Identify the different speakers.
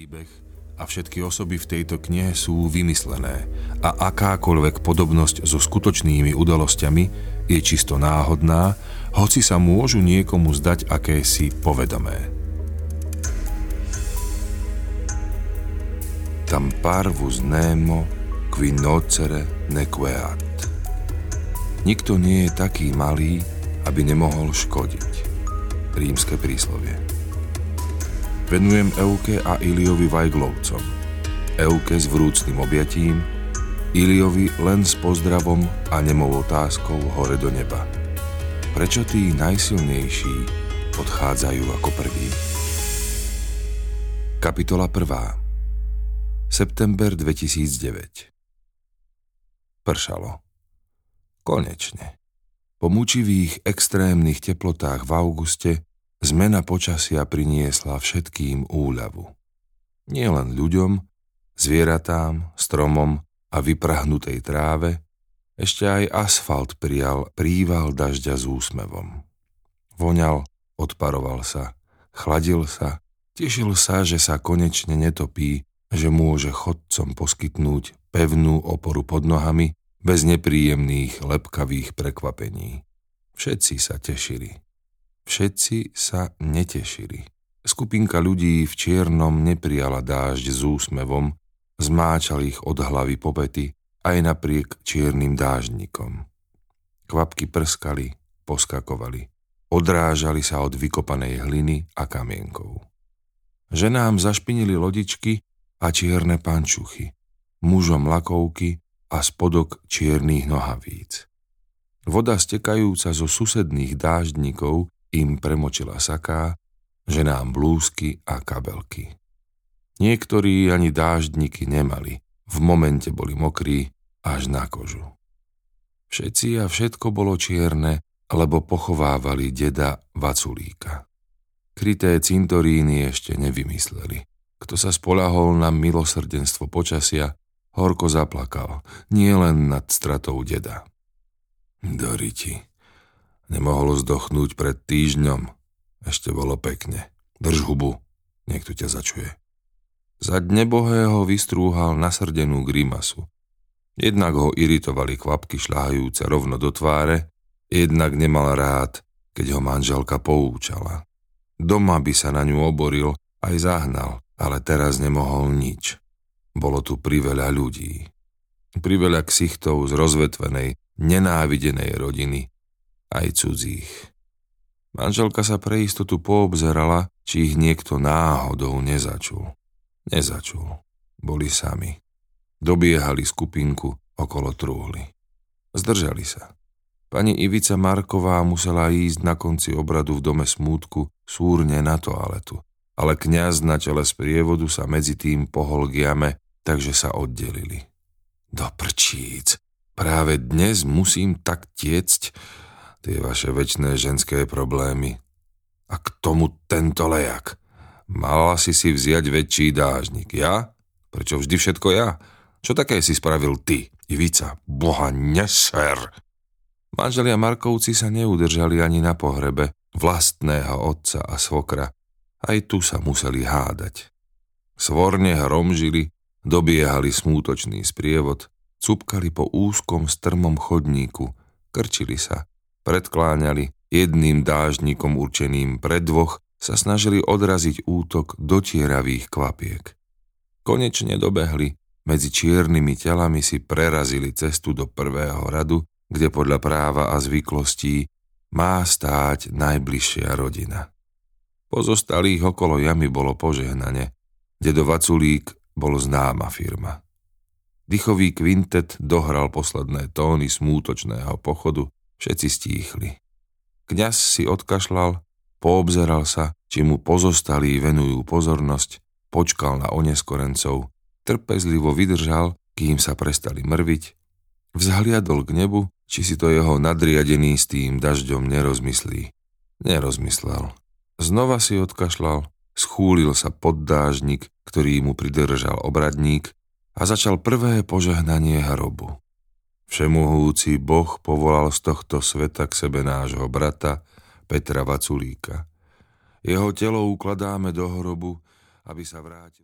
Speaker 1: príbeh a všetky osoby v tejto knihe sú vymyslené a akákoľvek podobnosť so skutočnými udalosťami je čisto náhodná, hoci sa môžu niekomu zdať akési povedomé. Tam parvus nemo qui nocere nequeat. Nikto nie je taký malý, aby nemohol škodiť. Rímske príslovie. Venujem Euke a Iliovi Vajglovcom. Euke s vrúcnym objatím, Iliovi len s pozdravom a nemou otázkou hore do neba. Prečo tí najsilnejší odchádzajú ako prví? Kapitola 1. September 2009. Pršalo. Konečne. Po mučivých extrémnych teplotách v auguste zmena počasia priniesla všetkým úľavu. Nie len ľuďom, zvieratám, stromom a vyprahnutej tráve, ešte aj asfalt prijal príval dažďa s úsmevom. Voňal, odparoval sa, chladil sa, tešil sa, že sa konečne netopí, že môže chodcom poskytnúť pevnú oporu pod nohami bez nepríjemných lepkavých prekvapení. Všetci sa tešili. Všetci sa netešili. Skupinka ľudí v čiernom neprijala dážď s úsmevom, zmáčal ich od hlavy po pety aj napriek čiernym dáždnikom. Kvapky prskali, poskakovali, odrážali sa od vykopanej hliny a kamienkov. Ženám zašpinili lodičky a čierne pančuchy, mužom lakovky a spodok čiernych nohavíc. Voda stekajúca zo susedných dáždnikov im premočila saká, ženám blúzky a kabelky. Niektorí ani dáždniky nemali, v momente boli mokrí až na kožu. Všetci a všetko bolo čierne, lebo pochovávali deda Vaculíka. Kryté cintoríny ešte nevymysleli. Kto sa spoľahol na milosrdenstvo počasia, horko zaplakal, nie len nad stratou deda. Doriti, nemohol zdochnúť pred týždňom. Ešte bolo pekne. Drž hubu, niekto ťa začuje. Za nebohého vystrúhal nasrdenú grimasu. Jednak ho iritovali kvapky šľahajúce rovno do tváre, jednak nemal rád, keď ho manželka poúčala. Doma by sa na ňu oboril, aj zahnal, ale teraz nemohol nič. Bolo tu priveľa ľudí. Priveľa ksichtov z rozvetvenej, nenávidenej rodiny, aj cudzích. Manželka sa pre istotu poobzerala, či ich niekto náhodou nezačul. Nezačul. Boli sami. Dobiehali skupinku okolo trúhly. Zdržali sa. Pani Ivica Marková musela ísť na konci obradu v dome smútku súrne na toaletu, ale kňaz na čele sprievodu sa medzi tým pohol k jame, takže sa oddelili. Do prčíc, práve dnes musím tak tiecť tie vaše večné ženské problémy. A k tomu tento lejak. Mala si vziať väčší dážnik. Ja? Prečo vždy všetko ja? Čo také si spravil ty, Ivica? Boha neser! Manželia Markovci sa neudržali ani na pohrebe vlastného otca a svokra. Aj tu sa museli hádať. Svorne hromžili, dobiehali smútočný sprievod, cupkali po úzkom strmom chodníku, krčili sa, predkláňali, jedným dáždnikom určeným pre dvoch sa snažili odraziť útok dotieravých kvapiek. Konečne dobehli, medzi čiernymi telami si prerazili cestu do prvého radu, kde podľa práva a zvyklostí má stáť najbližšia rodina. Pozostalých okolo jamy bolo požehnanie. Dedo Vaculík bol známa firma. Dychový kvintet dohral posledné tóny smútočného pochodu, všetci stíchli. Kňaz si odkašľal, poobzeral sa, či mu pozostalí venujú pozornosť, počkal na oneskorencov, trpezlivo vydržal, kým sa prestali mrviť, vzhliadol k nebu, či si to jeho nadriadený s tým dažďom nerozmyslí. Nerozmyslel. Znova si odkašľal, schúlil sa pod dážnik, ktorý mu pridržal obradník a začal prvé požehnanie hrobu. Všemohúci Boh povolal z tohto sveta k sebe nášho brata Petra Vaculíka. Jeho telo ukladáme do hrobu, aby sa vrátil.